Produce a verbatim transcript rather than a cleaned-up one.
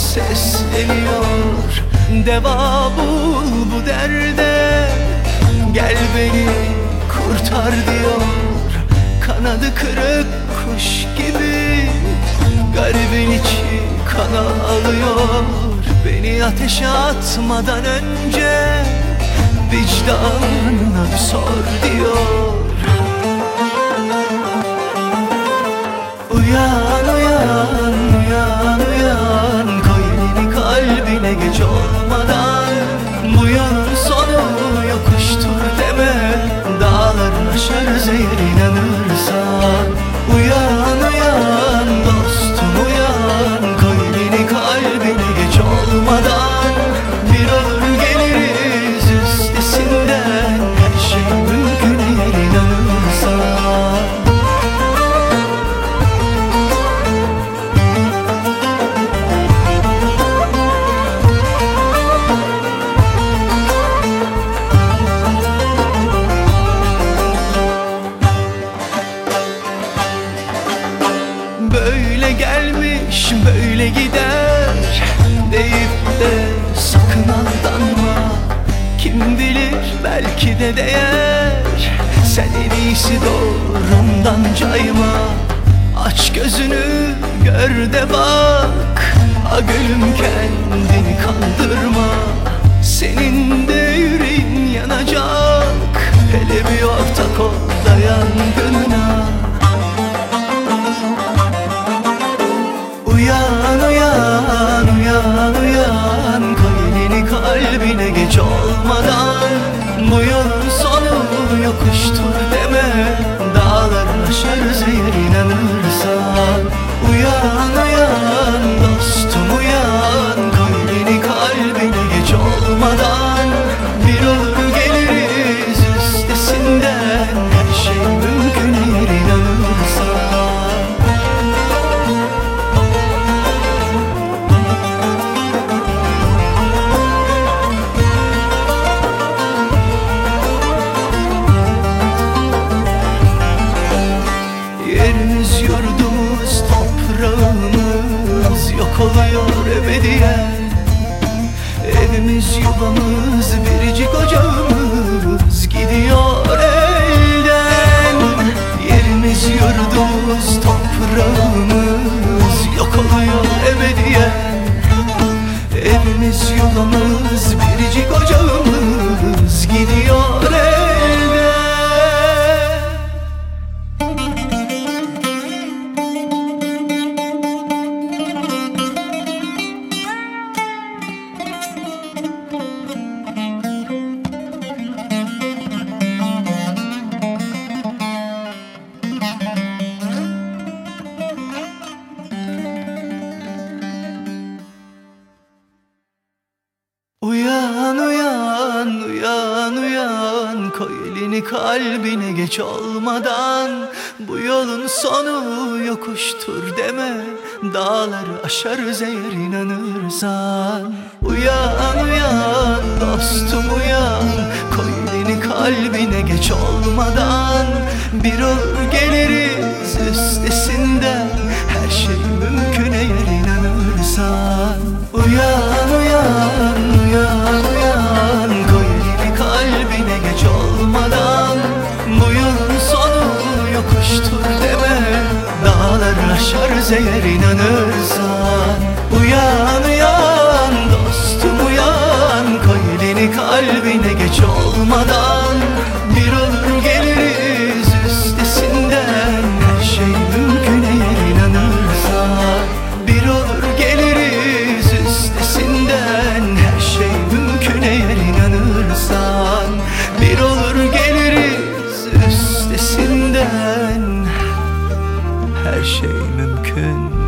sesleniyor. Deva bul bu derde, gel beni kurtar diyor. Kanadı kırık kuş gibi garibin içi kana alıyor. Beni ateşe atmadan önce vicdanına bir sor diyor. Uyan uyan uyan uyan, koy elini kalbine geç olmadan. Bu yolun sonu yokuştur deme, dağları aşarız eğer inanırsan. Uyan uyan dostum uyan, koy elini kalbine geç olmadan. Bir olur geliriz üstesinden, her şey mümkün eğer inanırsan. Böyle gelmiş böyle gider deyip de sakın aldanma. Kim bilir belki de değer, sen en iyisi doğrundan cayma. Aç gözünü gör de bak, a gülüm kendini kandırma. Senin de yüreğin yanacak, hele bir ortak ol da yangınına. Uyan uyan uyan uyan, koy elini kalbine geç olmadan. Bu yolun sonu yokuştur deme, dağları aşarız eğer inanırsan. Uyan uyan dostum uyan, koy elini kalbine geç olmadan. Bir olur geliriz üstesinden, her şey mümkün eğer inanırsan. Yerimiz, yurdumuz, toprağımız yok oluyor ebediyen. Evimiz, yuvamız, biricik ocağımız gidiyor elden. Yerimiz, yurdumuz, toprağımız yok oluyor ebediyen. Evimiz, yuvamız, biricik ocağımız gidiyor elden. Uyan uyan uyan uyan, koy elini kalbine geç olmadan. Bu yolun sonu yokuştur deme, dağları aşarız eğer inanırsan. Uyan uyan dostum uyan, koy elini kalbine geç olmadan. Bir olur geliriz üstesinden, her şey mümkün eğer inanırsan. Uyan uyan uyan uyan, koy elini kalbine geç olmadan. Bu yolun sonu yokuştur deme, dağları aşarız eğer inanırsan. Uyan uyan dostum uyan, koy elini kalbine geç olmadan. Bir olur geliriz üstesinden, her şey mümkün eğer inanırsan. Bir olur geliriz üstesinden, her şey mümkün eğer inanırsan. Bir olur geliriz üstesinden, her şey mümkün